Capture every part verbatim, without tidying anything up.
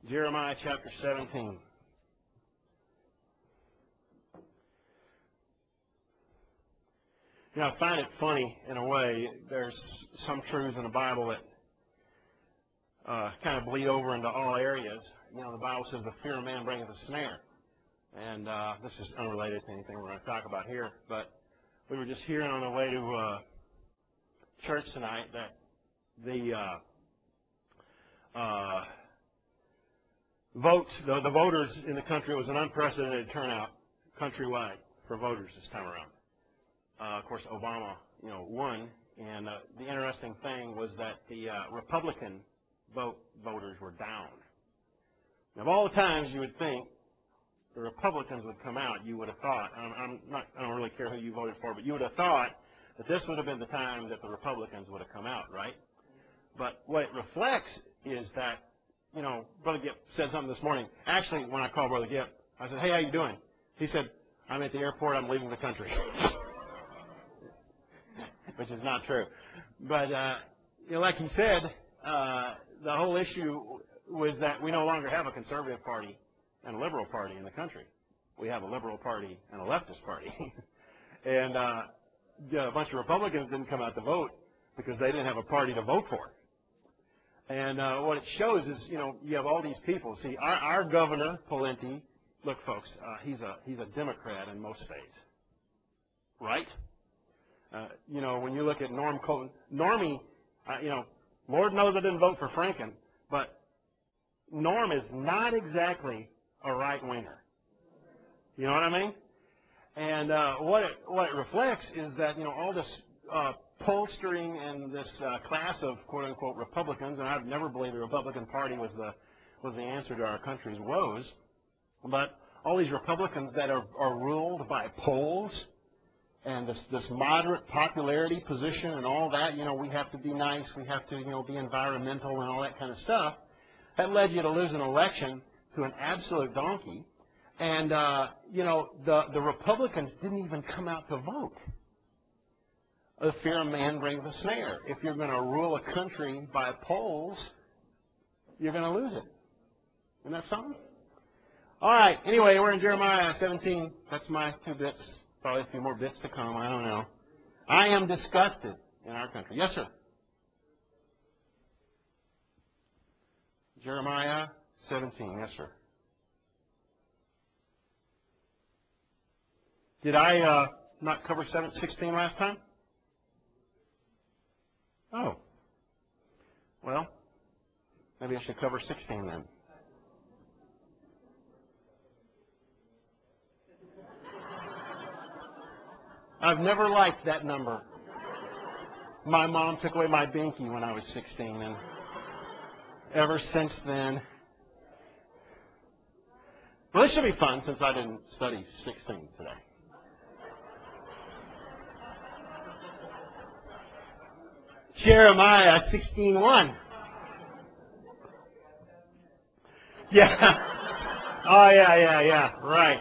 Jeremiah chapter seventeen. You know, I find it funny in a way. There's some truths in the Bible that uh, kind of bleed over into all areas. You know, the Bible says the fear of man bringeth a snare. And uh, this is unrelated to anything we're going to talk about here. But we were just hearing on the way to uh, church tonight that the uh, uh, votes, the, the voters in the country, it was an unprecedented turnout countrywide for voters this time around. Uh, of course, Obama, you know, won, and uh, the interesting thing was that the uh, Republican vote voters were down. Now, of all the times you would think the Republicans would come out, you would have thought, I'm, I'm not, I don't really care who you voted for, but you would have thought that this would have been the time that the Republicans would have come out, right? But what it reflects is that, you know, Brother Gipp said something this morning. Actually, when I called Brother Gipp, I said, hey, how you doing? He said, I'm at the airport, I'm leaving the country. Which is not true. But, uh, you know, like he said, uh, the whole issue was that we no longer have a conservative party and a liberal party in the country. We have a liberal party and a leftist party. and uh, a bunch of Republicans didn't come out to vote because they didn't have a party to vote for. And uh, what it shows is, you know, you have all these people. See, our, our governor, Pawlenty, look, folks, uh, he's a he's a Democrat in most states, right? Uh, you know, when you look at Norm Cohen, Normie, uh, you know, Lord knows I didn't vote for Franken, but Norm is not exactly a right-winger. You know what I mean? And uh, what it what it reflects is that, you know, all this uh, pollstering and this uh, class of quote-unquote Republicans, and I've never believed the Republican Party was the was the answer to our country's woes, but all these Republicans that are, are ruled by polls and this, this moderate popularity position and all that, you know, we have to be nice, we have to, you know, be environmental and all that kind of stuff, that led you to lose an election to an absolute donkey. And, uh, you know, the, the Republicans didn't even come out to vote. The fear of man brings a snare. If you're going to rule a country by polls, you're going to lose it. Isn't that something? All right. Anyway, we're in Jeremiah seventeen. That's my two bits. Probably a few more bits to come. I don't know. I am disgusted in our country. Yes, sir. Jeremiah seventeen. Yes, sir. Did I uh, not cover seven sixteen last time? Oh. Well, maybe I should cover sixteen then. I've never liked that number. My mom took away my binky when I was sixteen, and ever since then. Well, this should be fun since I didn't study sixteen today. Jeremiah sixteen one. Yeah. Oh, yeah, yeah, yeah. Right.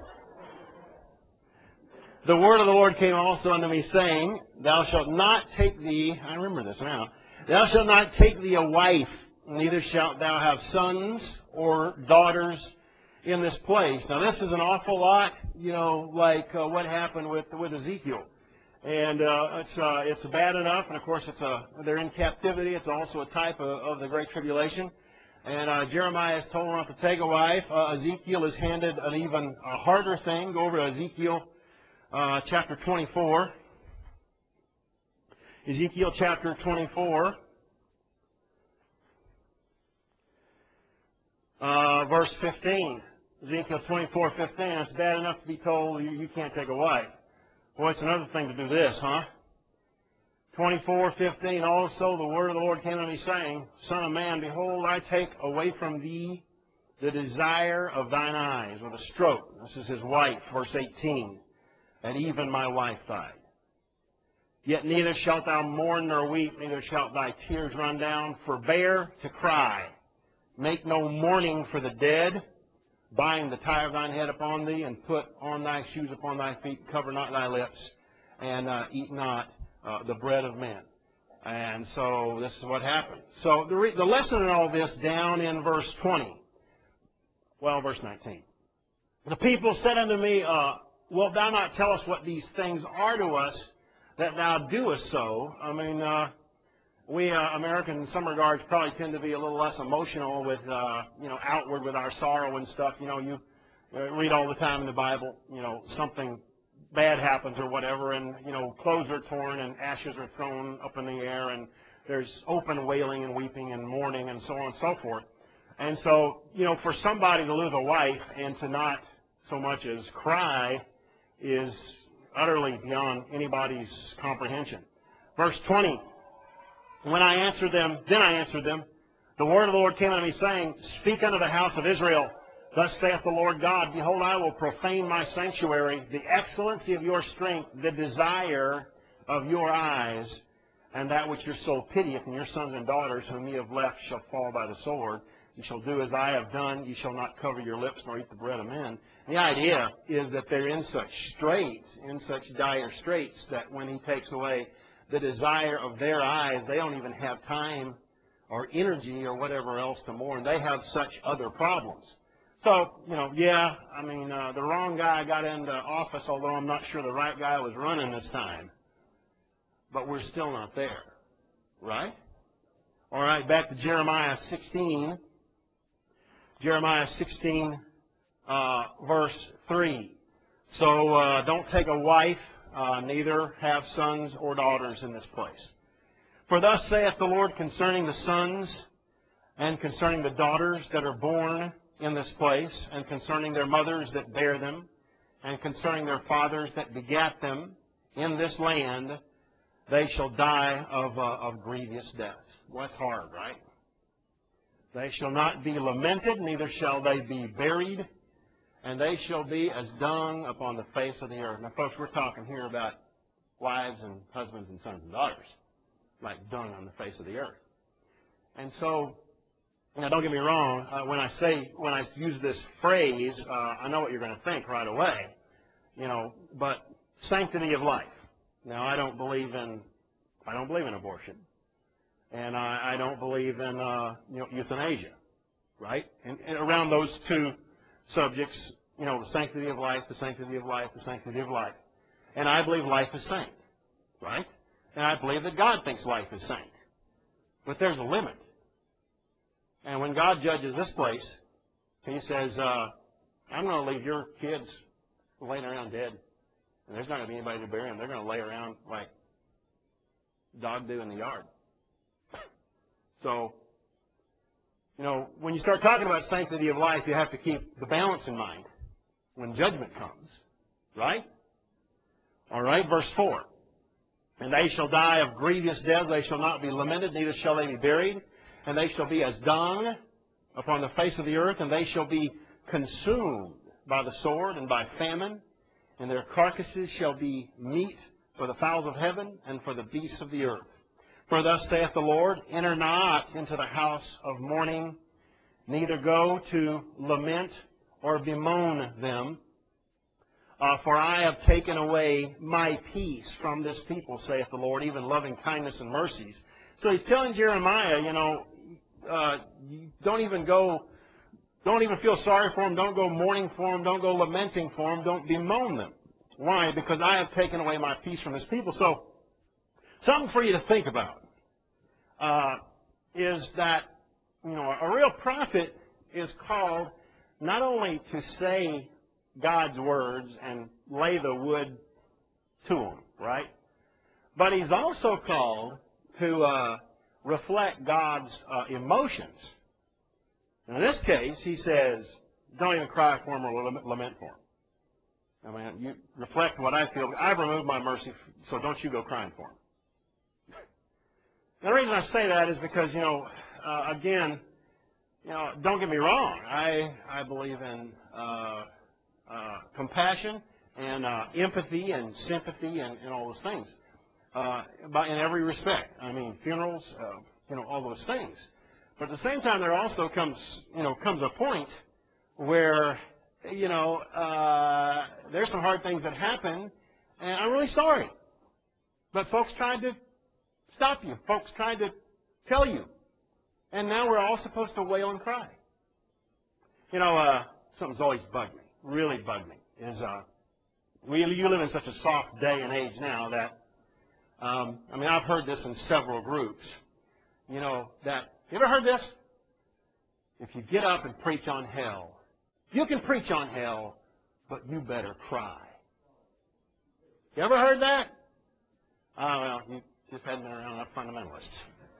The word of the Lord came also unto me, saying, Thou shalt not take thee, I remember this now, Thou shalt not take thee a wife, neither shalt thou have sons or daughters in this place. Now, this is an awful lot, you know, like uh, what happened with with Ezekiel. And uh, it's uh, it's bad enough, and of course, it's a, they're in captivity. It's also a type of, of the Great Tribulation. And uh, Jeremiah is told not to take a wife. Uh, Ezekiel is handed an even a harder thing. Go over to Ezekiel uh, chapter twenty-four. Ezekiel chapter twenty-four, uh, verse fifteen. Ezekiel twenty-four fifteen. It's bad enough to be told you, you can't take a wife. Boy, it's another thing to do this, huh? twenty-four fifteen. Also, the word of the Lord came to me, saying, Son of man, behold, I take away from thee the desire of thine eyes, with a stroke. This is his wife, verse eighteen. And even my wife died. Yet neither shalt thou mourn nor weep, neither shalt thy tears run down. Forbear to cry. Make no mourning for the dead. Bind the tie of thine head upon thee, and put on thy shoes upon thy feet. Cover not thy lips, and uh, eat not uh, the bread of men. And so this is what happened. So the, re the lesson in all this down in verse twenty. Well, verse nineteen. The people said unto me, uh, wilt thou not tell us what these things are to us, that thou doest so? I mean, uh, we uh, Americans, in some regards, probably tend to be a little less emotional with, uh, you know, outward with our sorrow and stuff. You know, you uh, read all the time in the Bible, you know, something bad happens or whatever, and, you know, clothes are torn and ashes are thrown up in the air, and there's open wailing and weeping and mourning and so on and so forth. And so, you know, for somebody to lose a wife and to not so much as cry is utterly beyond anybody's comprehension. Verse twenty, when I answered them, then I answered them, the word of the Lord came unto me, saying, speak unto the house of Israel, thus saith the Lord God, behold, I will profane my sanctuary, the excellency of your strength, the desire of your eyes, and that which your soul pitieth, and your sons and daughters whom ye have left shall fall by the sword. You shall do as I have done. You shall not cover your lips nor eat the bread of men. And the idea is that they're in such straits, in such dire straits, that when he takes away the desire of their eyes, they don't even have time or energy or whatever else to mourn. They have such other problems. So, you know, yeah, I mean, uh, the wrong guy got into office, although I'm not sure the right guy was running this time. But we're still not there, right? All right, back to Jeremiah sixteen. Jeremiah sixteen, uh, verse three. So uh, don't take a wife, uh, neither have sons or daughters in this place. For thus saith the Lord concerning the sons and concerning the daughters that are born in this place, and concerning their mothers that bear them, and concerning their fathers that begat them in this land, they shall die of, uh, of grievous death. Well, that's hard, right? They shall not be lamented, neither shall they be buried, and they shall be as dung upon the face of the earth. Now, folks, we're talking here about wives and husbands and sons and daughters, like dung on the face of the earth. And so, now don't get me wrong, uh, when I say, when I use this phrase, uh, I know what you're going to think right away, you know, but sanctity of life. Now, I don't believe in, I don't believe in abortion. And I, I don't believe in uh, you know, euthanasia, right? And, and around those two subjects, you know, the sanctity of life, the sanctity of life, the sanctity of life. And I believe life is saint, right? And I believe that God thinks life is saint. But there's a limit. And when God judges this place, he says, uh, I'm going to leave your kids laying around dead. And there's not going to be anybody to bury them. They're going to lay around like dog do in the yard. So, you know, when you start talking about sanctity of life, you have to keep the balance in mind when judgment comes, right? All right, verse four. And they shall die of grievous death, they shall not be lamented, neither shall they be buried, and they shall be as dung upon the face of the earth, and they shall be consumed by the sword and by famine, and their carcasses shall be meat for the fowls of heaven and for the beasts of the earth. For thus saith the Lord, enter not into the house of mourning, neither go to lament or bemoan them. Uh, for I have taken away my peace from this people, saith the Lord, even loving kindness and mercies. So he's telling Jeremiah, you know, uh, don't even go, don't even feel sorry for them, don't go mourning for them, don't go lamenting for them, don't bemoan them. Why? Because I have taken away my peace from this people. So, something for you to think about uh, is that, you know, a real prophet is called not only to say God's words and lay the wood to them, right? But he's also called to uh, reflect God's uh, emotions. In this case, he says, don't even cry for them or lament for them. I mean, you reflect what I feel. I've removed my mercy, so don't you go crying for them. The reason I say that is because, you know, uh, again, you know, don't get me wrong. I I believe in uh, uh, compassion and uh, empathy and sympathy and, and all those things, uh, by, in every respect. I mean, funerals, uh, you know, all those things. But at the same time, there also comes, you know, comes a point where, you know, uh, there's some hard things that happen, and I'm really sorry. But folks tried to stop you. Folks tried to tell you. And now we're all supposed to wail and cry. You know, uh, something's always bugged me, really bugged me, is uh, we you live in such a soft day and age now that, um, I mean, I've heard this in several groups, you know, that, you ever heard this? If you get up and preach on hell, you can preach on hell, but you better cry. You ever heard that? Oh, well, you just hadn't been around enough fundamentalists.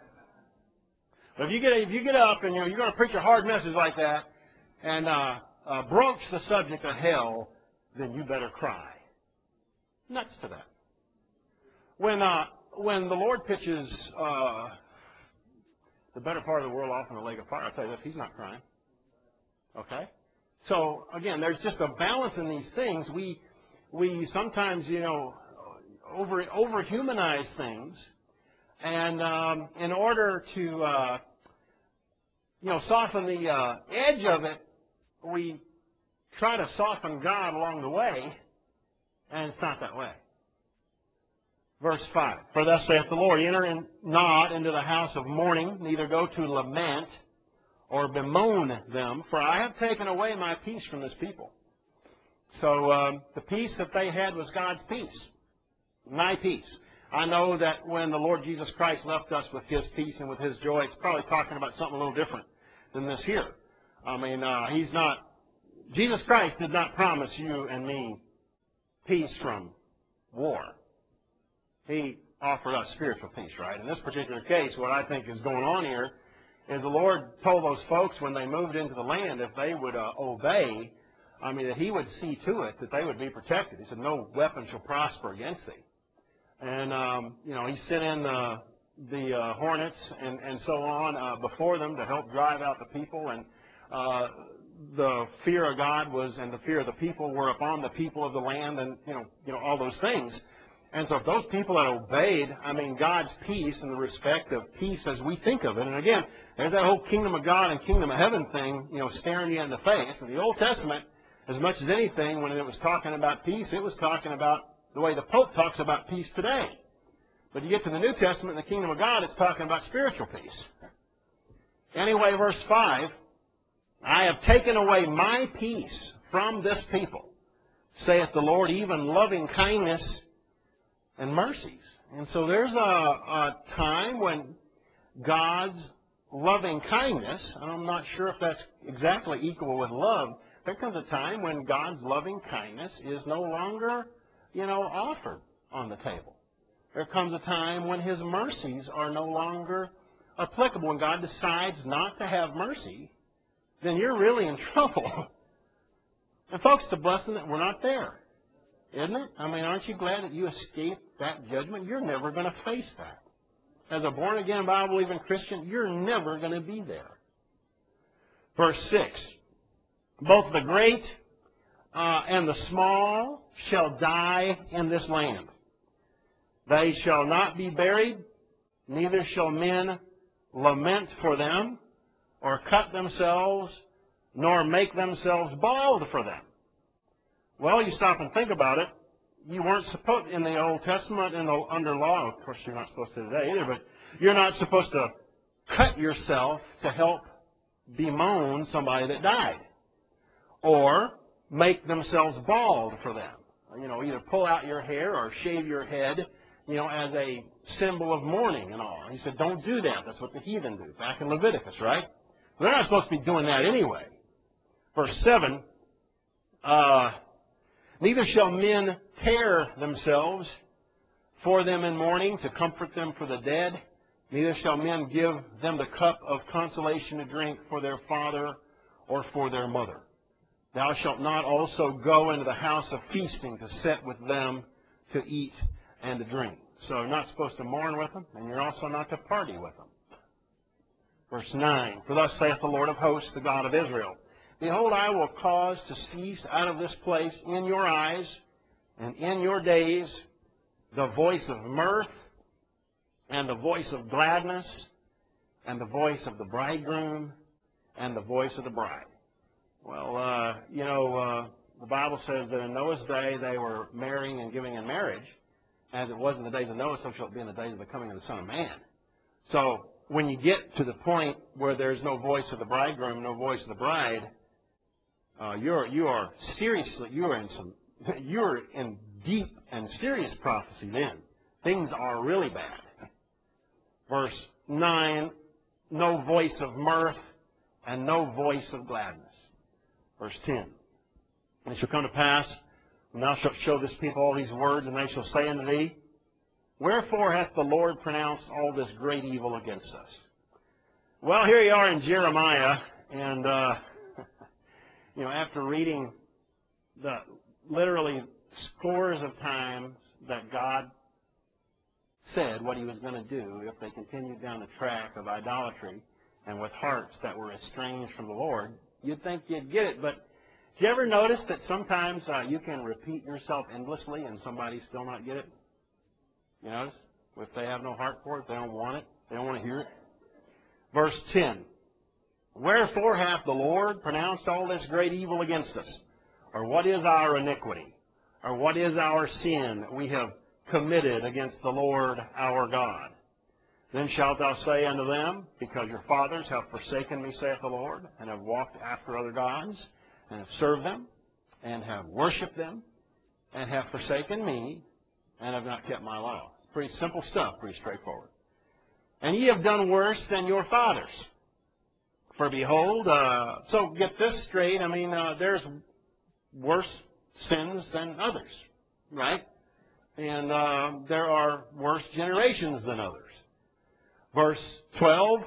But if you get if you get up and you know you're going to preach a hard message like that and uh, uh, broach the subject of hell, then you better cry. Nuts to that. When uh, when the Lord pitches uh, the better part of the world off in the lake of fire, I'll tell you this: He's not crying. Okay. So again, there's just a balance in these things. We we sometimes you know over overhumanize things, and um, in order to uh, you know, soften the uh, edge of it, we try to soften God along the way, and it's not that way. Verse five, for thus saith the Lord, enter in not into the house of mourning, neither go to lament or bemoan them, for I have taken away my peace from this people. So um, the peace that they had was God's peace, my peace. I know that when the Lord Jesus Christ left us with His peace and with His joy, it's probably talking about something a little different than this here. I mean, uh, He's not, Jesus Christ did not promise you and me peace from war. He offered us spiritual peace, right? In this particular case, what I think is going on here is the Lord told those folks when they moved into the land, if they would uh, obey, I mean, that He would see to it that they would be protected. He said, no weapon shall prosper against thee. And, um, you know, He sent in uh, the uh, hornets and, and so on uh, before them to help drive out the people. And uh, the fear of God was, and the fear of the people were upon the people of the land and, you know, you know, all those things. And so if those people had obeyed, I mean, God's peace in the respect of peace as we think of it. And again, there's that whole kingdom of God and kingdom of heaven thing, you know, staring you in the face. In the Old Testament, as much as anything, when it was talking about peace, it was talking about the way the Pope talks about peace today. But you get to the New Testament and the kingdom of God, it's talking about spiritual peace. Anyway, verse five, I have taken away my peace from this people, saith the Lord, even loving kindness and mercies. And so there's a, a time when God's loving kindness, and I'm not sure if that's exactly equal with love, there comes a time when God's loving kindness is no longer, you know, offered on the table. There comes a time when His mercies are no longer applicable. When God decides not to have mercy, then you're really in trouble. And folks, the blessing that we're not there, isn't it? I mean, aren't you glad that you escaped that judgment? You're never going to face that. As a born-again, Bible-believing Christian, you're never going to be there. Verse six, both the great uh, and the small shall die in this land. They shall not be buried, neither shall men lament for them, or cut themselves, nor make themselves bald for them. Well, you stop and think about it. You weren't supposed, in the Old Testament, in the, under law, of course you're not supposed to today either, but you're not supposed to cut yourself to help bemoan somebody that died, or make themselves bald for them. You know, either pull out your hair or shave your head, you know, as a symbol of mourning and all. And He said, don't do that. That's what the heathen do, back in Leviticus, right? They're not supposed to be doing that anyway. Verse seven, uh, neither shall men tear themselves for them in mourning to comfort them for the dead. Neither shall men give them the cup of consolation to drink for their father or for their mother. Thou shalt not also go into the house of feasting to sit with them to eat and to drink. So you're not supposed to mourn with them, and you're also not to party with them. Verse nine, for thus saith the Lord of hosts, the God of Israel, behold, I will cause to cease out of this place in your eyes and in your days the voice of mirth and the voice of gladness and the voice of the bridegroom and the voice of the bride. Well, uh, you know, uh, the Bible says that in Noah's day they were marrying and giving in marriage. As it was in the days of Noah, so shall it be in the days of the coming of the Son of Man. So when you get to the point where there's no voice of the bridegroom, no voice of the bride, uh, you're you are seriously you are in some you're in deep and serious prophecy then. Things are really bad. Verse nine, no voice of mirth and no voice of gladness. Verse ten, and it shall come to pass, when thou shalt show this people all these words, and they shall say unto thee, wherefore hath the Lord pronounced all this great evil against us? Well, here you are in Jeremiah, and uh, you know, after reading the literally scores of times that God said what he was going to do if they continued down the track of idolatry and with hearts that were estranged from the Lord, you'd think you'd get it. But do you ever notice that sometimes uh, you can repeat yourself endlessly and somebody still not get it? You notice? If they have no heart for it, they don't want it, they don't want to hear it. Verse ten, wherefore hath the Lord pronounced all this great evil against us? Or what is our iniquity? Or what is our sin that we have committed against the Lord our God? Then shalt thou say unto them, because your fathers have forsaken me, saith the Lord, and have walked after other gods, and have served them, and have worshipped them, and have forsaken me, and have not kept my law. Pretty simple stuff, pretty straightforward. And ye have done worse than your fathers. For behold, uh, so get this straight, I mean, uh, there's worse sins than others, right? And uh, there are worse generations than others. Verse twelve,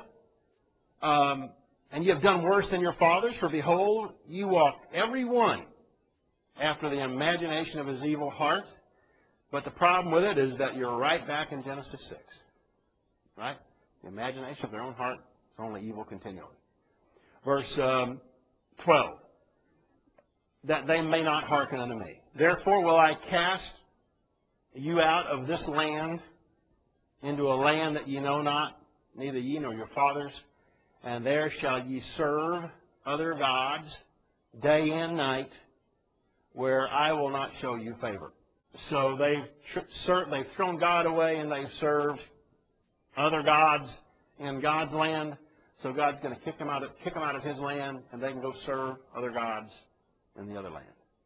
um, and ye have done worse than your fathers, for behold, you walk every one after the imagination of his evil heart. But the problem with it is that you're right back in Genesis six. Right? The imagination of their own heart is only evil continually. Verse um, twelve, that they may not hearken unto me. Therefore will I cast you out of this land into a land that ye know not, neither ye nor your fathers, and there shall ye serve other gods day and night, where I will not show you favor. So they've, they've thrown God away and they've served other gods in God's land. So God's going to kick them out of, kick them out of his land, and they can go serve other gods in the other land.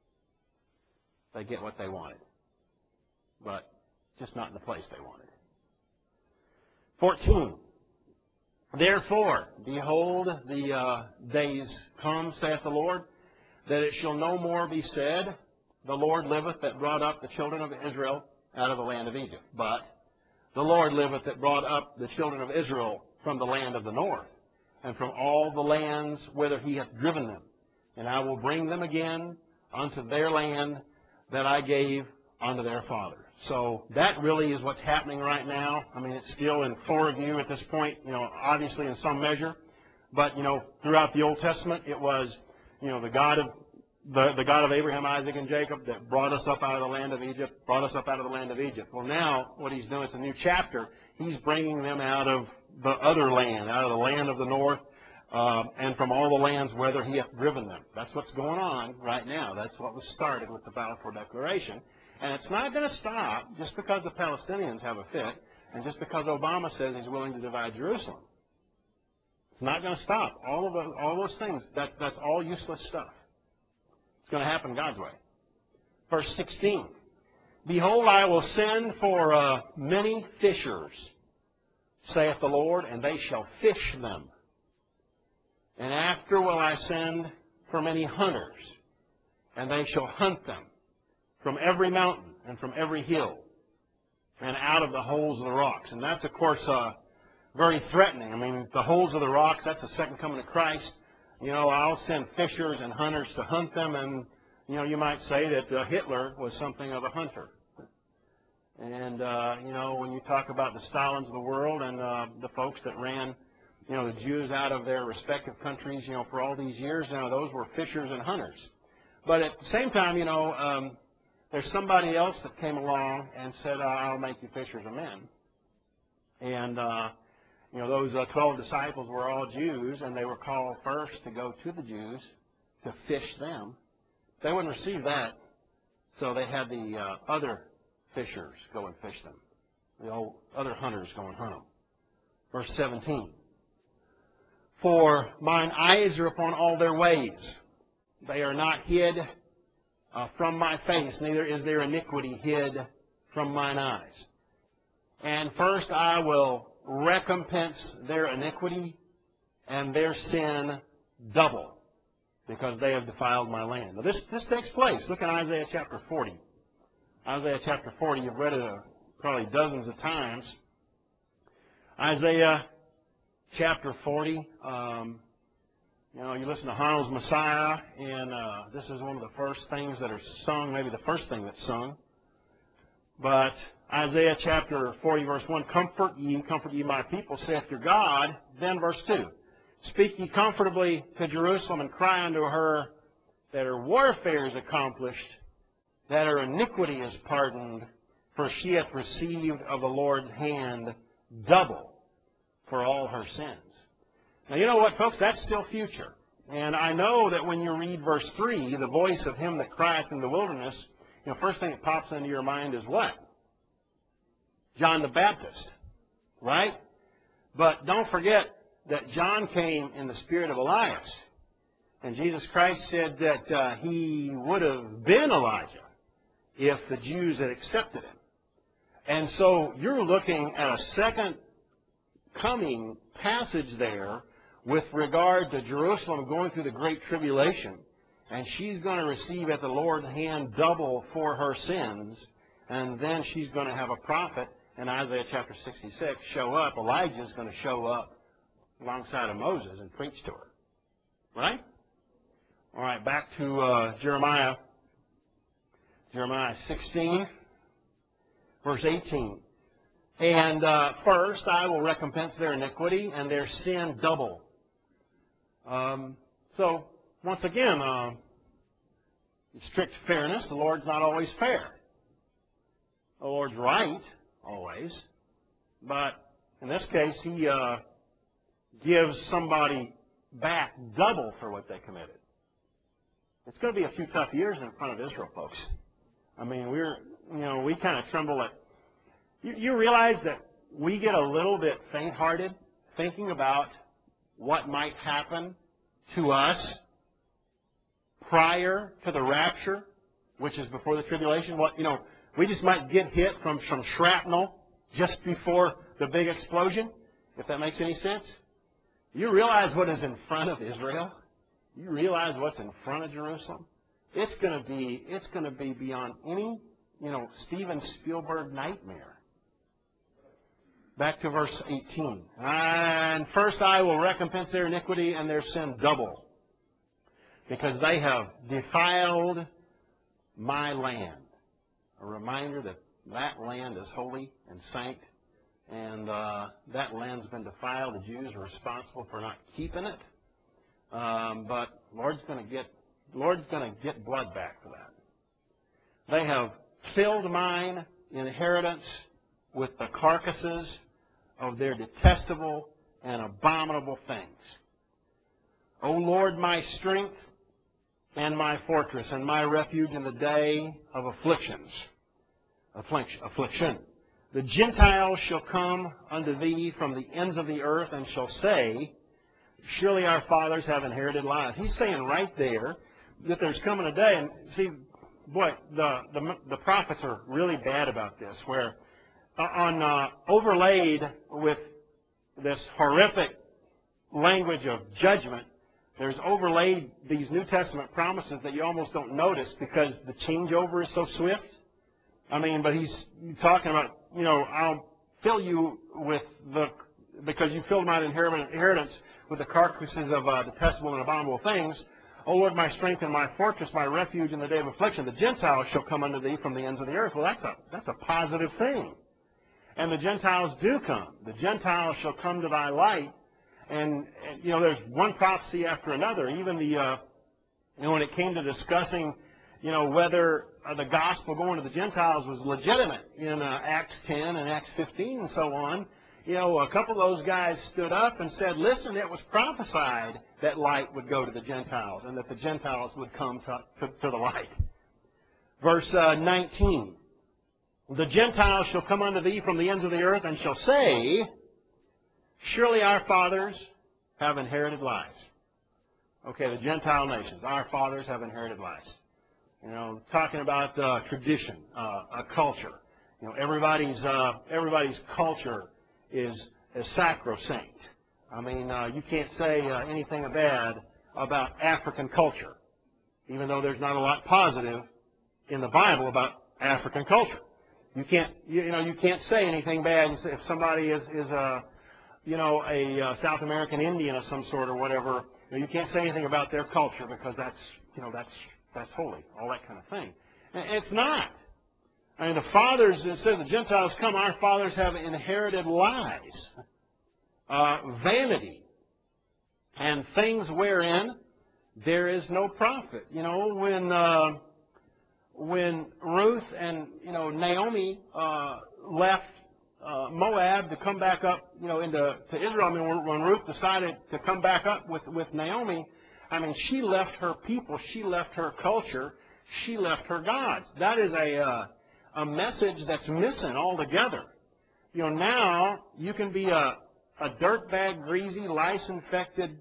They get what they wanted, but just not in the place they wanted. fourteen. Therefore, behold, the uh, days come, saith the Lord, that it shall no more be said, the Lord liveth that brought up the children of Israel out of the land of Egypt. But the Lord liveth that brought up the children of Israel from the land of the north, and from all the lands whither he hath driven them. And I will bring them again unto their land that I gave unto their fathers. So that really is what's happening right now. I mean, it's still in full review at this point, you know, obviously in some measure. But, you know, throughout the Old Testament, it was, you know, the God of the, the God of Abraham, Isaac, and Jacob that brought us up out of the land of Egypt, brought us up out of the land of Egypt. Well, now what he's doing, it's a new chapter. He's bringing them out of the other land, out of the land of the north, uh, and from all the lands whither he hath driven them. That's what's going on right now. That's what was started with the Balfour Declaration. And it's not going to stop just because the Palestinians have a fit and just because Obama says he's willing to divide Jerusalem. It's not going to stop. All of those, all those things, that, that's all useless stuff. It's going to happen God's way. Verse sixteen. Behold, I will send for uh, many fishers, saith the Lord, and they shall fish them. And after will I send for many hunters, and they shall hunt them from every mountain and from every hill and out of the holes of the rocks. And that's, of course, uh, very threatening. I mean, the holes of the rocks, that's the second coming of Christ. You know, I'll send fishers and hunters to hunt them. And, you know, you might say that uh, Hitler was something of a hunter. And, uh, you know, when you talk about the Stalins of the world and uh, the folks that ran, you know, the Jews out of their respective countries, you know, for all these years, you know, those were fishers and hunters. But at the same time, you know, um, there's somebody else that came along and said, I'll make you fishers of men. And, uh, you know, those uh, twelve disciples were all Jews, and they were called first to go to the Jews to fish them. They wouldn't receive that, so they had the uh, other fishers go and fish them. The old other hunters go and hunt them. Verse seventeen. For mine eyes are upon all their ways. They are not hid uh, from my face, neither is their iniquity hid from mine eyes. And first I will recompense their iniquity and their sin double, because they have defiled my land. Now this, this takes place. Look at Isaiah chapter forty. Isaiah chapter forty, you've read it uh, probably dozens of times. Isaiah chapter forty, um, you know, you listen to Handel's Messiah, and uh, this is one of the first things that are sung, maybe the first thing that's sung. But Isaiah chapter forty, verse one, comfort ye, comfort ye my people, saith your God. Then verse two, speak ye comfortably to Jerusalem, and cry unto her that her warfare is accomplished, that her iniquity is pardoned, for she hath received of the Lord's hand double for all her sins. Now, you know what, folks? That's still future. And I know that when you read verse three, the voice of him that crieth in the wilderness, you know, first thing that pops into your mind is what? John the Baptist, right? But don't forget that John came in the spirit of Elias. And Jesus Christ said that uh, he would have been Elijah if the Jews had accepted him. And so you're looking at a second coming passage there with regard to Jerusalem going through the Great Tribulation. And she's going to receive at the Lord's hand double for her sins. And then she's going to have a prophet in Isaiah chapter sixty-six show up. Elijah's going to show up alongside of Moses and preach to her. Right? All right, back to uh, Jeremiah. Jeremiah sixteen, verse eighteen. And uh, first I will recompense their iniquity and their sin double. Um, so, once again, uh, in strict fairness, the Lord's not always fair. The Lord's right, always. But in this case, He uh, gives somebody back double for what they committed. It's going to be a few tough years in front of Israel, folks. I mean, we're, you know, we kind of tremble at, you, you realize that we get a little bit faint-hearted thinking about what might happen to us prior to the rapture, which is before the tribulation. What, you know, we just might get hit from some shrapnel just before the big explosion, if that makes any sense. You realize what is in front of Israel? You realize what's in front of Jerusalem? It's going to be, it's going to be beyond any, you know, Steven Spielberg nightmare. Back to verse eighteen. And first I will recompense their iniquity and their sin double, because they have defiled my land. A reminder that that land is holy and saint, and uh, that land's been defiled. The Jews are responsible for not keeping it. Um, but Lord's going to get Lord's going to get blood back for that. They have filled mine inheritance with the carcasses of their detestable and abominable things. O Lord, my strength and my fortress and my refuge in the day of afflictions. Affliction. The Gentiles shall come unto thee from the ends of the earth and shall say, surely our fathers have inherited life. He's saying right there that there's coming a day, and see, boy, the the, the prophets are really bad about this, where uh, on uh, overlaid with this horrific language of judgment, there's overlaid these New Testament promises that you almost don't notice because the changeover is so swift. I mean, but he's talking about, you know, I'll fill you with the, because you filled my inheritance with the carcasses of uh, detestable and abominable things. O Lord, my strength and my fortress, my refuge in the day of affliction. The Gentiles shall come unto thee from the ends of the earth. Well, that's a, that's a positive thing. And the Gentiles do come. The Gentiles shall come to thy light. And, and you know, there's one prophecy after another. Even the, uh, you know, when it came to discussing, you know, whether uh, the gospel going to the Gentiles was legitimate in uh, Acts ten and Acts fifteen and so on, you know, a couple of those guys stood up and said, listen, it was prophesied that light would go to the Gentiles and that the Gentiles would come to, to, to the light. Verse uh, nineteen, the Gentiles shall come unto thee from the ends of the earth and shall say, surely our fathers have inherited lies. Okay, the Gentile nations. Our fathers have inherited lies. You know, talking about uh, tradition, uh, a culture. You know, everybody's uh, everybody's culture is is sacrosanct. I mean, uh, you can't say uh, anything bad about African culture, even though there's not a lot positive in the Bible about African culture. You can't, you, you know, you can't say anything bad if somebody is is a, you know, a uh, South American Indian of some sort or whatever. You know, you can't say anything about their culture because that's, you know, that's that's holy, all that kind of thing. And it's not. I mean, the fathers, it says the Gentiles come, our fathers have inherited lies, uh, vanity, and things wherein there is no profit. You know, when uh, when Ruth and, you know, Naomi uh, left uh, Moab to come back up, you know, into to Israel, I mean, when, when Ruth decided to come back up with, with Naomi, I mean, she left her people, she left her culture, she left her gods. That is a, uh, a message that's missing altogether. You know, now you can be a, a dirtbag, greasy, lice-infected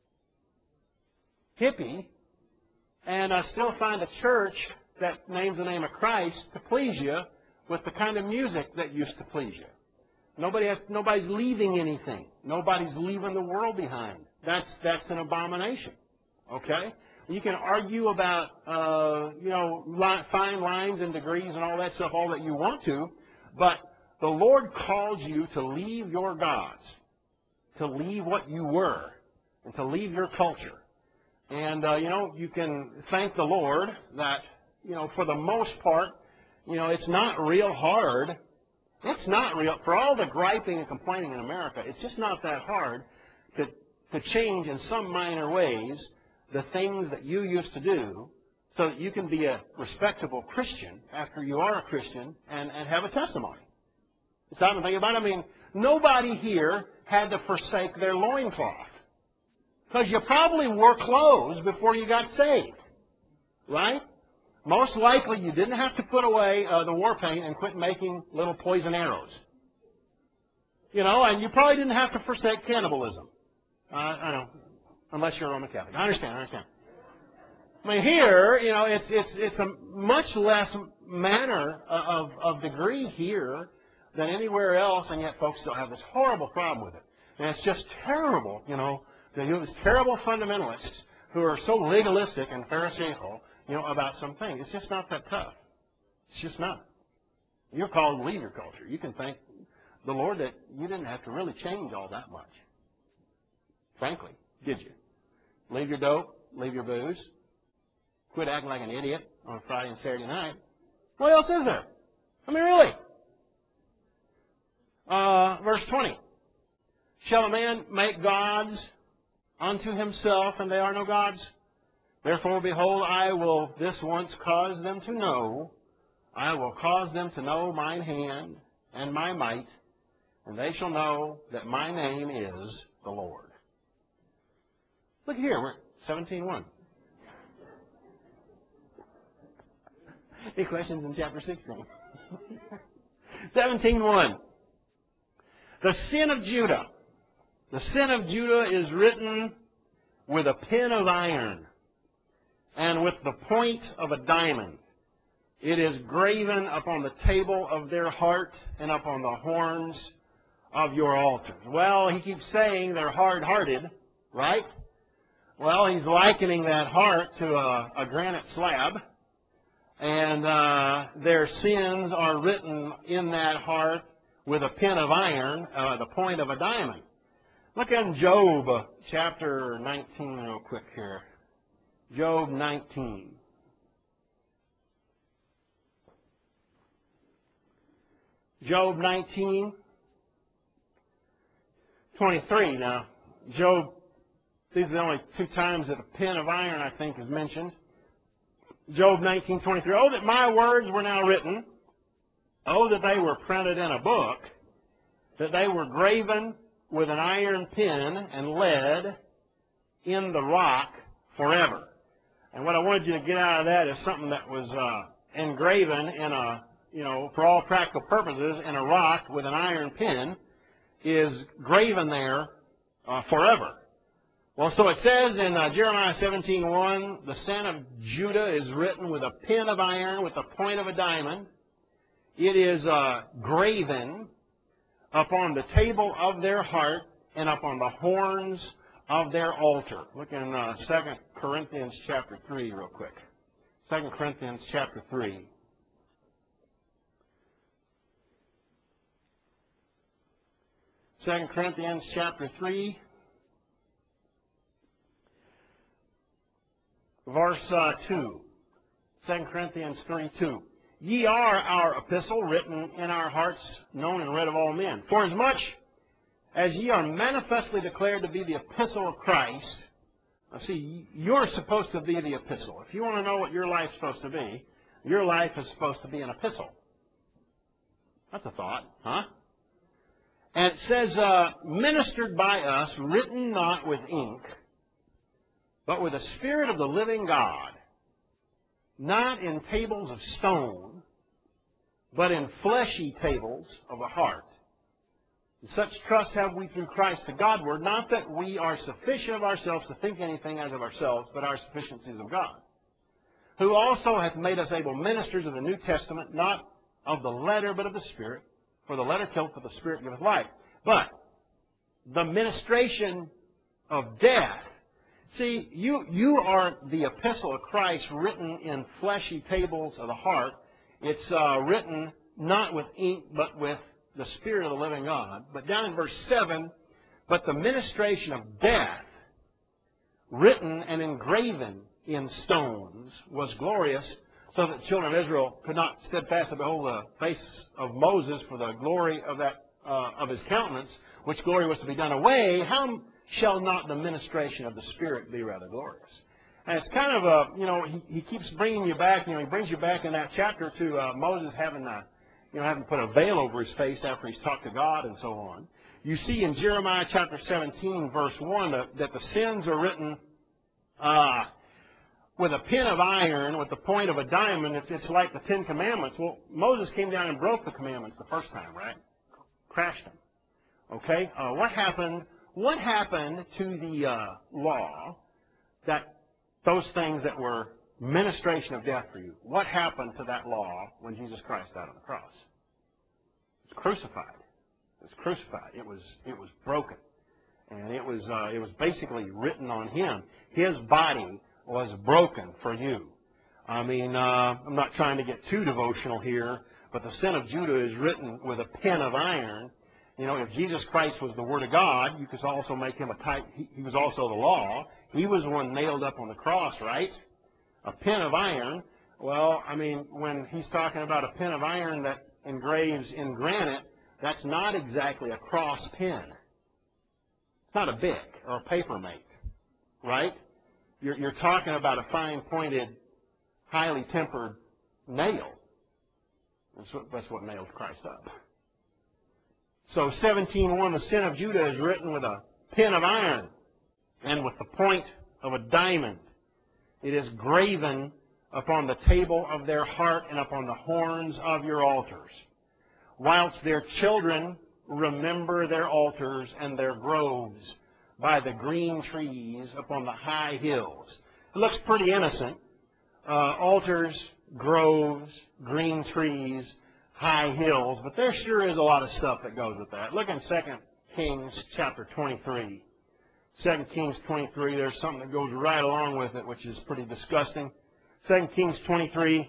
hippie and uh, still find a church that names the name of Christ to please you with the kind of music that used to please you. Nobody has, nobody's leaving anything. Nobody's leaving the world behind. That's, that's an abomination. Okay? You can argue about, uh, you know, li fine lines and degrees and all that stuff, all that you want to, but the Lord called you to leave your gods, to leave what you were, and to leave your culture. And, uh, you know, you can thank the Lord that, you know, for the most part, you know, it's not real hard. It's not real. For all the griping and complaining in America, it's just not that hard to, to change in some minor ways the things that you used to do so that you can be a respectable Christian after you are a Christian and, and have a testimony. Stop and think about it. I mean, nobody here had to forsake their loincloth because you probably wore clothes before you got saved, right? Most likely you didn't have to put away uh, the war paint and quit making little poison arrows. You know, and you probably didn't have to forsake cannibalism. Uh, I don't know. Unless you're a Roman Catholic. I understand, I understand. I mean, here, you know, it's, it's, it's a much less manner of, of degree here than anywhere else, and yet folks still have this horrible problem with it. And it's just terrible, you know, that you have these terrible fundamentalists who are so legalistic and pharisaical, you know, about some things. It's just not that tough. It's just not. You're called to leave your culture. You can thank the Lord that you didn't have to really change all that much. Frankly, did you? Leave your dope, leave your booze, quit acting like an idiot on Friday and Saturday night. What else is there? I mean, really. Uh, verse twenty. Shall a man make gods unto himself, and they are no gods? Therefore, behold, I will this once cause them to know, I will cause them to know mine hand and my might, and they shall know that my name is the Lord. Look here, we're at seventeen one. Any questions in chapter sixteen? seventeen one. The sin of Judah. The sin of Judah is written with a pen of iron and with the point of a diamond. It is graven upon the table of their heart and upon the horns of your altars. Well, he keeps saying they're hard-hearted, right? Well, he's likening that heart to a, a granite slab, and uh, their sins are written in that heart with a pen of iron, uh, the point of a diamond. Look in Job chapter nineteen real quick here. Job nineteen. Job nineteen, twenty-three. Now, Job, these are the only two times that a pen of iron, I think, is mentioned. Job nineteen, twenty-three. Oh, that my words were now written. Oh, that they were printed in a book, that they were graven with an iron pen and lead in the rock forever. And what I wanted you to get out of that is something that was uh, engraven in a, you know, for all practical purposes, in a rock with an iron pen, is graven there uh, forever. Well, so it says in uh, Jeremiah seventeen one, the sin of Judah is written with a pen of iron, with the point of a diamond. It is uh, graven upon the table of their heart and upon the horns of their altar. Look in uh, Second Corinthians chapter three real quick. Second Corinthians chapter three. Second Corinthians chapter three, verse uh, two. Second Corinthians three two. Ye are our epistle, written in our hearts, known and read of all men. For as much as ye are manifestly declared to be the epistle of Christ, now see, you're supposed to be the epistle. If you want to know what your life's supposed to be, your life is supposed to be an epistle. That's a thought, huh? And it says, uh, ministered by us, written not with ink, but with the Spirit of the living God, not in tables of stone, but in fleshy tables of the heart. And such trust have we through Christ to Godward, not that we are sufficient of ourselves to think anything as of ourselves, but our sufficiency is of God, who also hath made us able ministers of the New Testament, not of the letter, but of the Spirit. For the letter killeth, but the Spirit giveth life. But the ministration of death. See, you, you are the epistle of Christ, written in fleshy tables of the heart. It's uh, written not with ink, but with the Spirit of the living God. But down in verse seven, but the ministration of death, written and engraven in stones, was glorious, so that the children of Israel could not steadfastly behold the face of Moses for the glory of that uh, of his countenance, which glory was to be done away. How shall not the ministration of the Spirit be rather glorious? And it's kind of a, you know, he, he keeps bringing you back, you know, he brings you back in that chapter to uh, Moses having, uh, you know, having put a veil over his face after he's talked to God and so on. You see in Jeremiah chapter seventeen, verse one, that, that the sins are written uh, with a pen of iron, with the point of a diamond. It's, it's like the Ten Commandments. Well, Moses came down and broke the commandments the first time, right? Crashed them. Okay? Uh, what happened? What happened to the uh, law, that those things that were ministration of death for you? What happened to that law when Jesus Christ died on the cross? It was crucified. It was crucified. It was it was broken, and it was uh, it was basically written on him. His body was broken for you. I mean, uh, I'm not trying to get too devotional here, but the sin of Judah is written with a pen of iron. You know, if Jesus Christ was the Word of God, you could also make him a type. He, he was also the law. He was the one nailed up on the cross, right? A pen of iron. Well, I mean, when he's talking about a pen of iron that engraves in granite, that's not exactly a cross pen. It's not a Bic or a Papermate, right? You're, you're talking about a fine-pointed, highly tempered nail. That's what, that's what nailed Christ up. So seventeen one, the sin of Judah is written with a pen of iron and with the point of a diamond. It is graven upon the table of their heart and upon the horns of your altars. Whilst their children remember their altars and their groves by the green trees upon the high hills. It looks pretty innocent. Uh, altars, groves, green trees, high hills, but there sure is a lot of stuff that goes with that. Look in Second Kings chapter twenty-three. Second Kings twenty-three, there's something that goes right along with it, which is pretty disgusting. Second Kings twenty-three.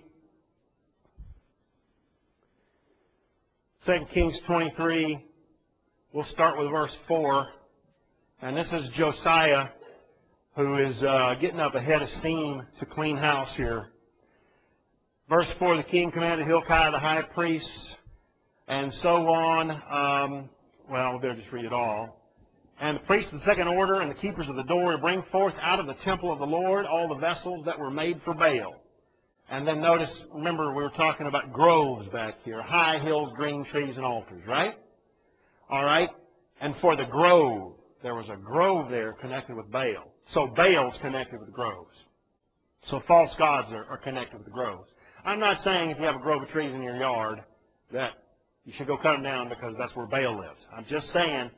Second Kings twenty-three, we'll start with verse four. And this is Josiah, who is uh, getting up a head of steam to clean house here. Verse four, the king commanded Hilkiah the high priest, and so on. Um, well, we better just read it all. And the priests of the second order and the keepers of the door to bring forth out of the temple of the Lord all the vessels that were made for Baal. And then notice, remember we were talking about groves back here, high hills, green trees, and altars, right? All right? And for the grove, there was a grove there connected with Baal. So Baal's connected with groves. So false gods are, are connected with the groves. I'm not saying if you have a grove of trees in your yard that you should go cut them down because that's where Baal lives. I'm just saying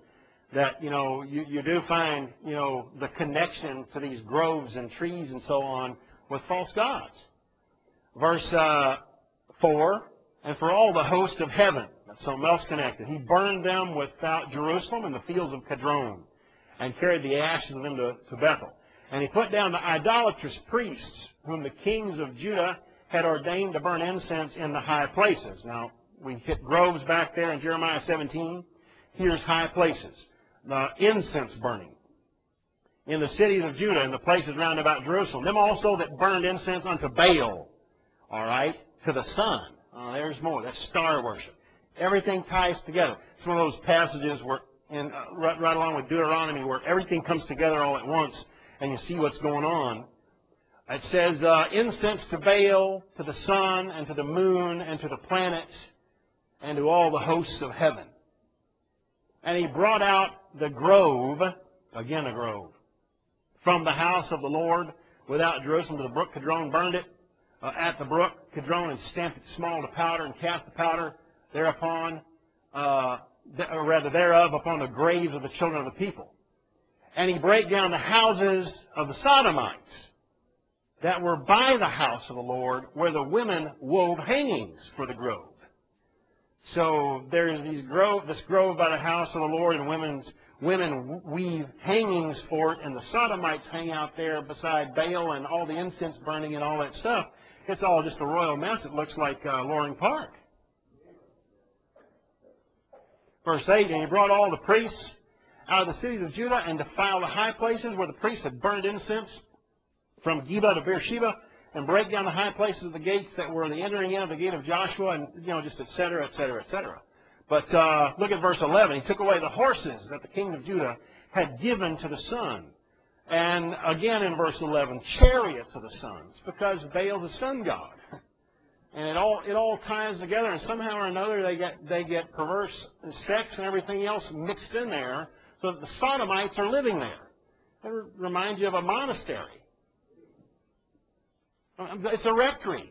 that, you know, you, you do find, you know, the connection to these groves and trees and so on with false gods. Verse uh, four, and for all the hosts of heaven, that's something else connected, he burned them without Jerusalem in the fields of Kedron and carried the ashes of them to, to Bethel. And he put down the idolatrous priests whom the kings of Judah had ordained to burn incense in the high places. Now, we hit groves back there in Jeremiah seventeen. Here's high places. The incense burning in the cities of Judah and the places round about Jerusalem. Them also that burned incense unto Baal. All right? To the sun. Uh, there's more. That's star worship. Everything ties together. It's one of those passages where, in, uh, right, right along with Deuteronomy, where everything comes together all at once and you see what's going on. It says, uh, incense to Baal, to the sun, and to the moon, and to the planets, and to all the hosts of heaven. And he brought out the grove, again a grove, from the house of the Lord without Jerusalem to the brook Kedron, burned it uh, at the brook Kedron, and stamped it small to powder, and cast the powder thereupon, uh, th or rather thereof, upon the graves of the children of the people. And he brake down the houses of the Sodomites that were by the house of the Lord, where the women wove hangings for the grove. So there's these grove, this grove by the house of the Lord, and women's, women weave hangings for it, and the Sodomites hang out there beside Baal and all the incense burning and all that stuff. It's all just a royal mess. It looks like uh, Loring Park. Verse eight, and he brought all the priests out of the cities of Judah and defiled the high places where the priests had burned incense from Geba to Beersheba, and break down the high places of the gates that were the entering in of the gate of Joshua, and, you know, just et cetera, et cetera, et cetera. But uh, look at verse eleven. He took away the horses that the king of Judah had given to the sun. And again in verse eleven, chariots of the sun. It's because Baal's a sun god. And it all it all ties together, and somehow or another they get they get perverse sex and everything else mixed in there, so that the Sodomites are living there. It reminds you of a monastery. It's a rectory.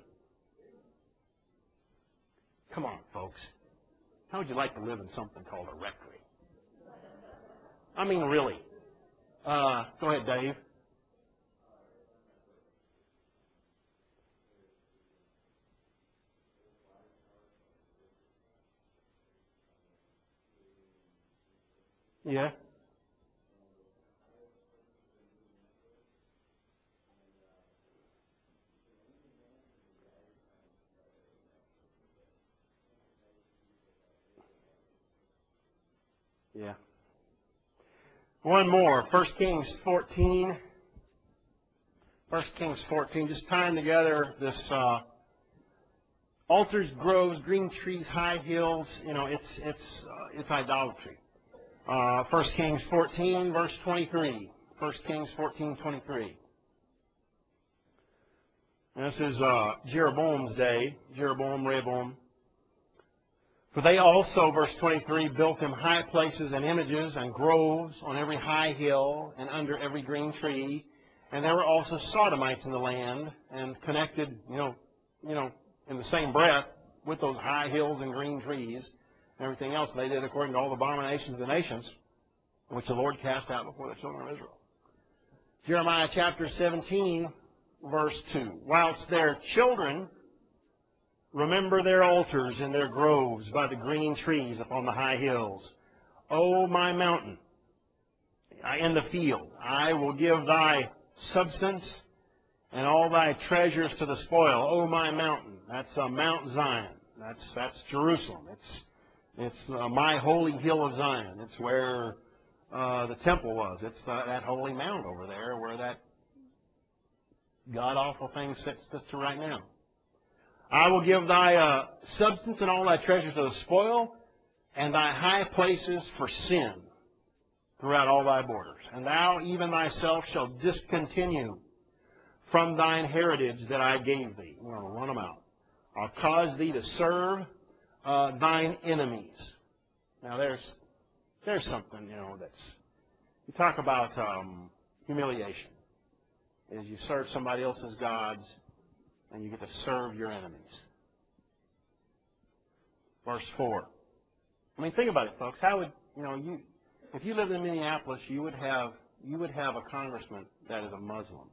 Come on, folks. How would you like to live in something called a rectory? I mean, really. Uh, go ahead, Dave. Yeah. Yeah. One more. First Kings fourteen. First Kings fourteen. Just tying together this uh, altars, groves, green trees, high hills. You know, it's it's uh, it's idolatry. Uh, First Kings fourteen, verse twenty-three. First Kings fourteen, twenty-three. This is uh, Jeroboam's day. Jeroboam, Rehoboam. For they also, verse twenty-three, built him high places and images and groves on every high hill and under every green tree. And there were also Sodomites in the land, and connected, you know, you know, in the same breath with those high hills and green trees and everything else. They did according to all the abominations of the nations, which the Lord cast out before the children of Israel. Jeremiah chapter seventeen, verse two. Whilst their children remember their altars and their groves by the green trees upon the high hills. O my mountain, in the field, I will give thy substance and all thy treasures to the spoil. O my mountain, that's uh, Mount Zion. That's that's Jerusalem. It's it's uh, my holy hill of Zion. It's where uh, the temple was. It's uh, that holy mount over there where that god-awful thing sits, sits to right now. I will give thy uh, substance and all thy treasures to the spoil, and thy high places for sin throughout all thy borders. And thou even thyself shalt discontinue from thine heritage that I gave thee. I'm going to run them out. I'll cause thee to serve uh, thine enemies. Now there's there's something, you know, that's, you talk about um, humiliation. Is you serve somebody else's gods, and you get to serve your enemies. Verse four. I mean, think about it, folks. How would, you know, you, If you lived in Minneapolis, you would have you would have a congressman that is a Muslim.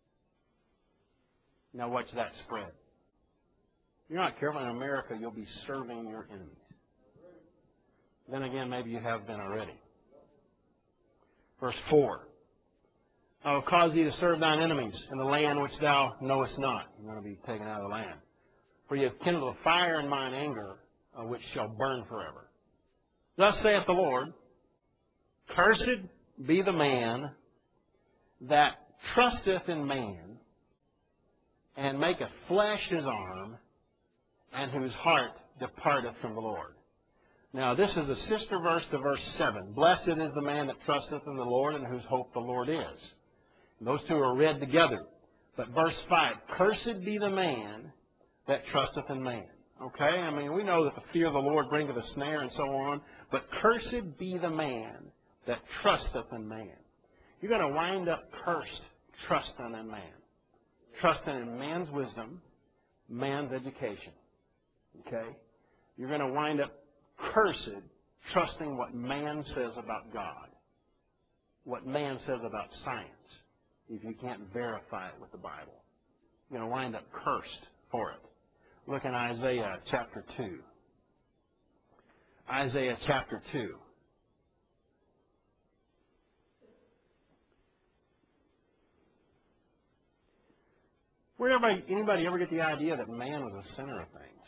Now watch that spread. If you're not careful in America, you'll be serving your enemies. Then again, maybe you have been already. Verse four. I will cause thee to serve thine enemies in the land which thou knowest not. You're going to be taken out of the land. For you have kindled a fire in mine anger, uh, which shall burn forever. Thus saith the Lord, cursed be the man that trusteth in man, and maketh flesh his arm, and whose heart departeth from the Lord. Now, this is the sister verse to verse seven. Blessed is the man that trusteth in the Lord, and whose hope the Lord is. And those two are read together. But verse five, cursed be the man that trusteth in man. Okay? I mean, we know that the fear of the Lord bringeth a snare and so on. But cursed be the man that trusteth in man. You're going to wind up cursed trusting in man. Trusting in man's wisdom, man's education. Okay? You're going to wind up cursed trusting what man says about God. What man says about science. If you can't verify it with the Bible. You're going to wind up cursed for it. Look in Isaiah chapter two. Isaiah chapter two. Where did anybody, anybody ever get the idea that man was a center of things?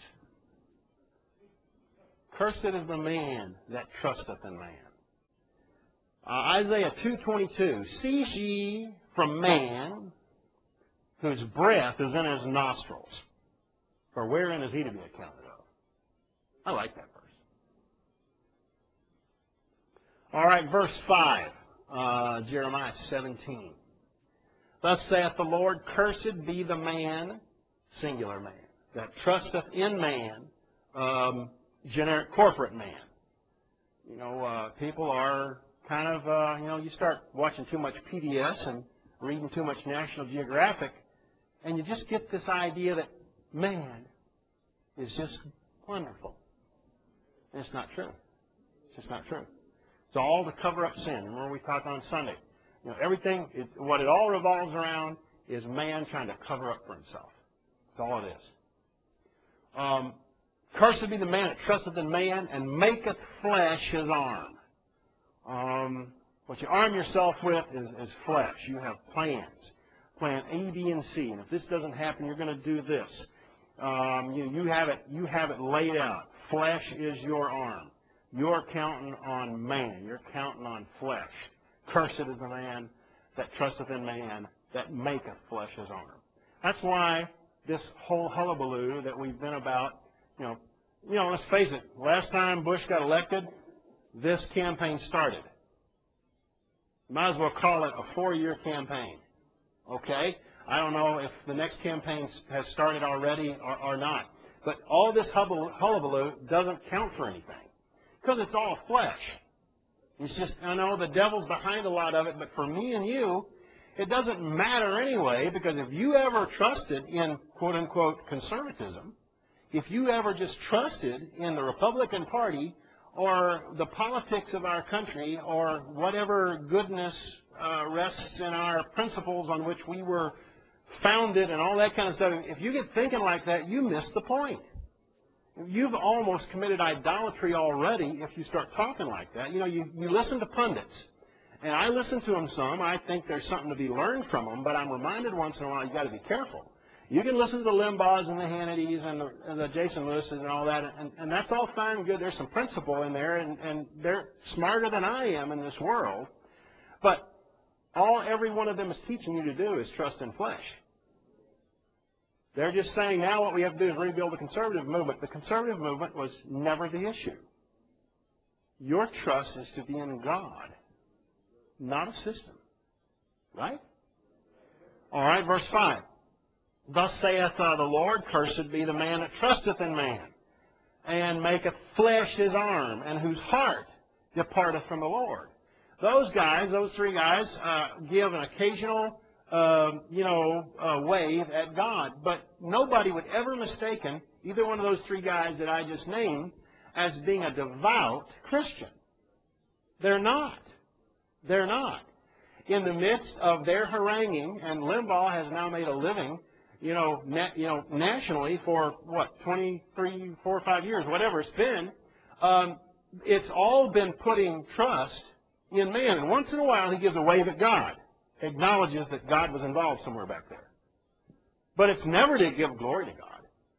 Cursed is the man that trusteth in man. Uh, Isaiah two twenty-two. Cease ye from man, whose breath is in his nostrils. For wherein is he to be accounted of? I like that verse. All right, verse five, uh, Jeremiah seventeen. Thus saith the Lord, cursed be the man, singular man, that trusteth in man, um, generic corporate man. You know, uh, people are kind of, uh, you know, you start watching too much P B S and reading too much National Geographic, and you just get this idea that man is just wonderful. And it's not true. It's just not true. It's all to cover up sin. Remember we talked on Sunday. You know, everything, it, what it all revolves around is man trying to cover up for himself. That's all it is. Um, Cursed be the man that trusteth in man, and maketh flesh his arm. Um, what you arm yourself with is, is flesh. You have plans. Plan A, B, and C. And if this doesn't happen, you're going to do this. Um, you, you have it. You have it laid out. Flesh is your arm. You're counting on man. You're counting on flesh. Cursed is the man that trusteth in man, that maketh flesh his arm. That's why this whole hullabaloo that we've been about, you know, you know, let's face it. Last time Bush got elected, this campaign started. Might as well call it a four-year campaign. Okay? I don't know if the next campaign has started already or, or not. But all this hullabaloo doesn't count for anything. Because it's all flesh. It's just, I know the devil's behind a lot of it, but for me and you, it doesn't matter anyway, because if you ever trusted in quote-unquote conservatism, if you ever just trusted in the Republican Party or the politics of our country or whatever goodness uh, rests in our principles on which we were founded and all that kind of stuff, if you get thinking like that, you miss the point. You've almost committed idolatry already if you start talking like that. You know, you, you listen to pundits, and I listen to them some. I think there's something to be learned from them, but I'm reminded once in a while you've got to be careful. You can listen to the Limbaughs and the Hannitys and the, and the Jason Lewises and all that, and, and that's all fine and good. There's some principle in there, and, and they're smarter than I am in this world. But all every one of them is teaching you to do is trust in flesh. They're just saying now what we have to do is rebuild the conservative movement. The conservative movement was never the issue. Your trust is to be in God, not a system. Right? All right, verse five. Thus saith uh, the Lord, cursed be the man that trusteth in man, and maketh flesh his arm, and whose heart departeth from the Lord. Those guys, those three guys, uh, give an occasional, uh, you know, uh, wave at God. But nobody would ever mistaken either one of those three guys that I just named as being a devout Christian. They're not. They're not. In the midst of their haranguing, and Limbaugh has now made a living, you know, na you know, nationally for what, twenty-three, four, five years, whatever it's been. Um, it's all been putting trust in man, and once in a while he gives a wave at God, acknowledges that God was involved somewhere back there. But it's never to give glory to God.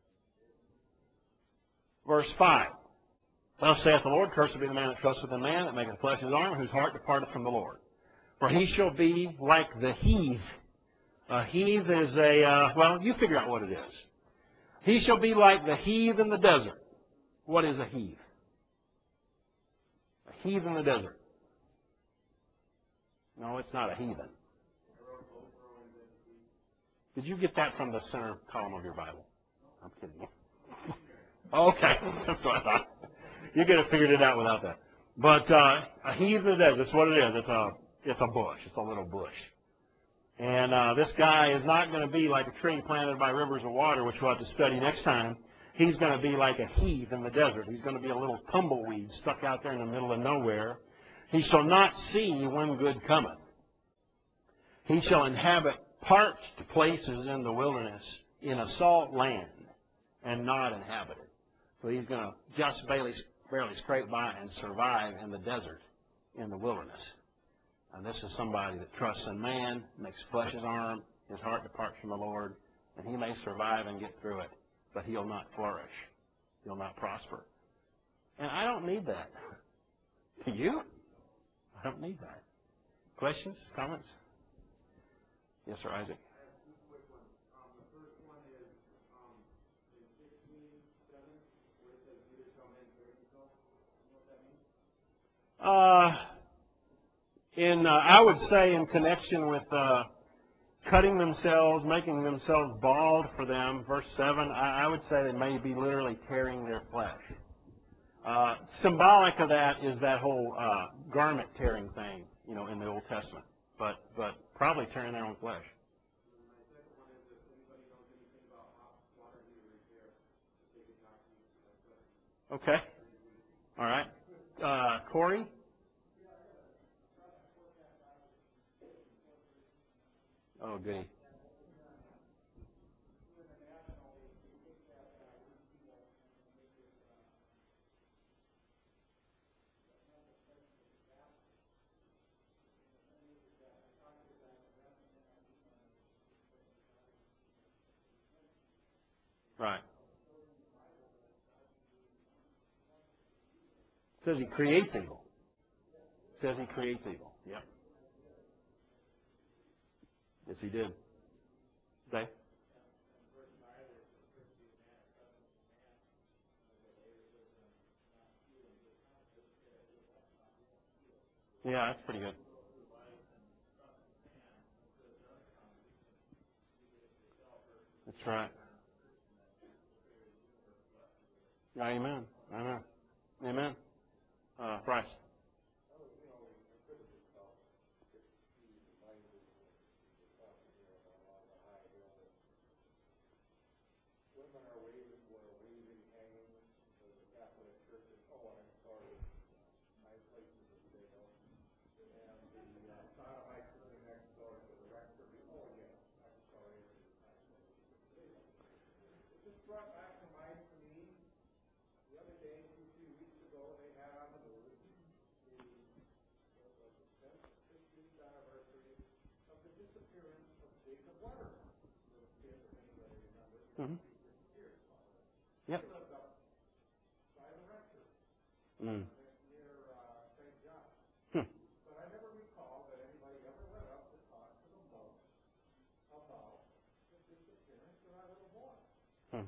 Verse five. Thus saith the Lord, cursed be the man that trusteth in man, that maketh flesh his arm, whose heart departeth from the Lord. For he shall be like the heath. A heath is a, uh, well, you figure out what it is. He shall be like the heath in the desert. What is a heath? A heath in the desert. No, it's not a heathen. Did you get that from the center column of your Bible? I'm kidding you. Okay, that's what I thought. You could have figured it out without that. But uh, a heath in the desert, that's what it is. It's a, it's a bush. It's a little bush. And uh, this guy is not going to be like a tree planted by rivers of water, which we'll have to study next time. He's going to be like a heath in the desert. He's going to be a little tumbleweed stuck out there in the middle of nowhere. He shall not see when good cometh. He shall inhabit parched places in the wilderness, in a salt land, and not inhabited. So he's going to just barely, barely scrape by and survive in the desert, in the wilderness. And this is somebody that trusts in man, makes flesh his arm, his heart departs from the Lord, and he may survive and get through it, but he'll not flourish. He'll not prosper. And I don't need that. Do you? I don't need that. Questions? Comments? Yes, sir, Isaac. Uh, in, uh, I would say in connection with uh, cutting themselves, making themselves bald for them, verse seven, I, I would say they may be literally tearing their flesh. Uh, symbolic of that is that whole uh, garment tearing thing, you know, in the Old Testament. But, but probably tearing their own flesh. Okay. All right. Uh, Corey? Oh, goody. Right. It says he creates evil. It says he creates evil. Yep. Yes, he did. Okay. Yeah, that's pretty good. That's right. Amen. Amen. Amen. Uh, Bryce. Mm-hmm. Yep. Mm. Hmm. Hmm.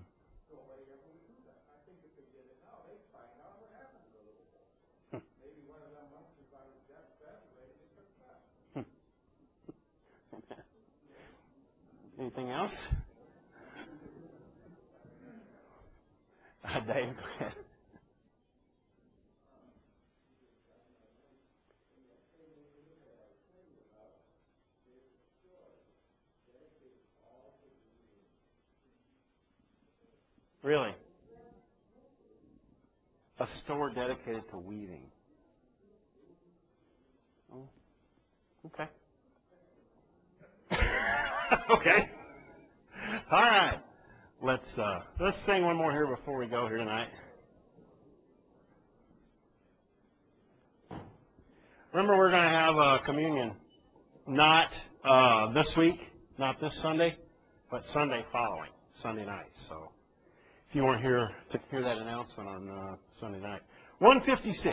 Hmm. Anything else? Uh, Dave, go ahead. Really? A store dedicated to weaving. Oh. Okay. Okay. All right. Let's uh, let's sing one more here before we go here tonight. Remember, we're going to have a communion, not uh, this week, not this Sunday, but Sunday following, Sunday night. So if you weren't here to hear that announcement on uh, Sunday night. one fifty-six.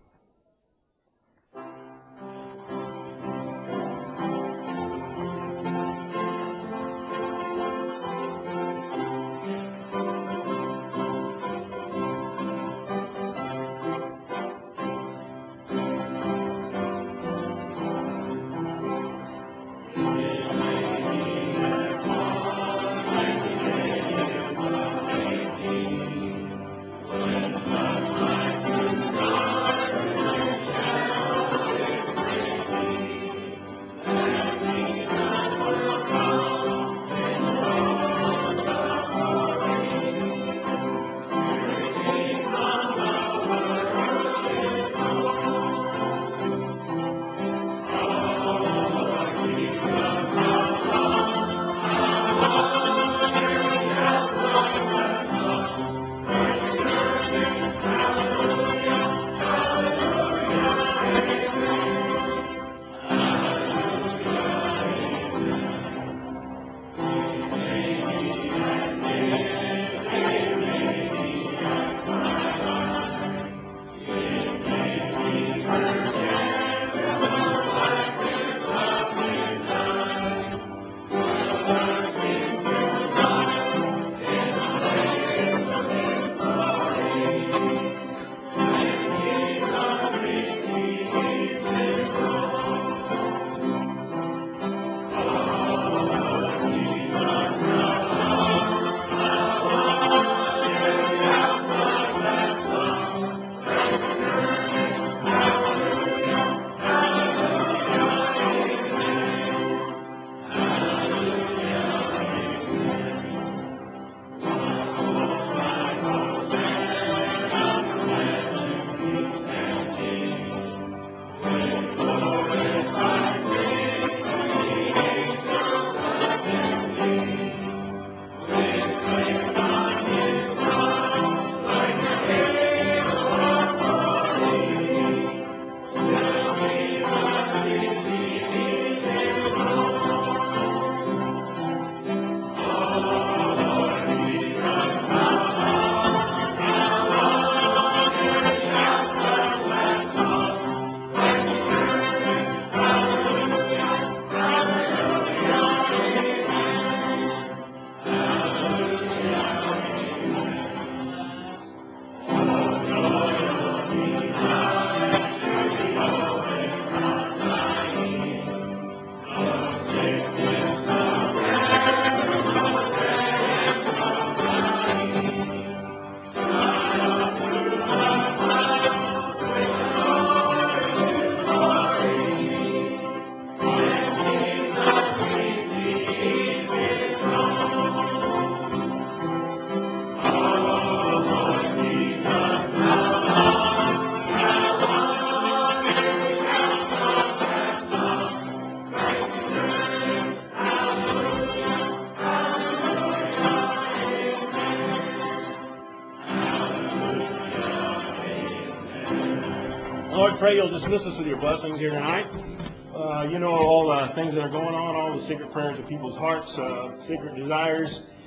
Lord, pray you'll dismiss us with your blessings here tonight. Uh, you know all the things that are going on, all the secret prayers of people's hearts, uh, secret desires,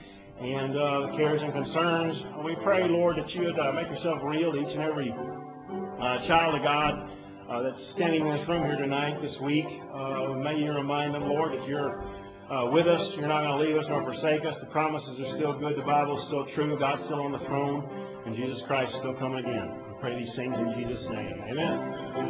and uh, the cares and concerns. We pray, Lord, that you would uh, make yourself real to each and every uh, child of God uh, that's standing in this room here tonight, this week. Uh, may you remind them, Lord, that you're uh, with us. You're not going to leave us nor forsake us. The promises are still good. The Bible is still true. God's still on the throne. And Jesus Christ is still coming again. We pray these things in Jesus' name. Amen.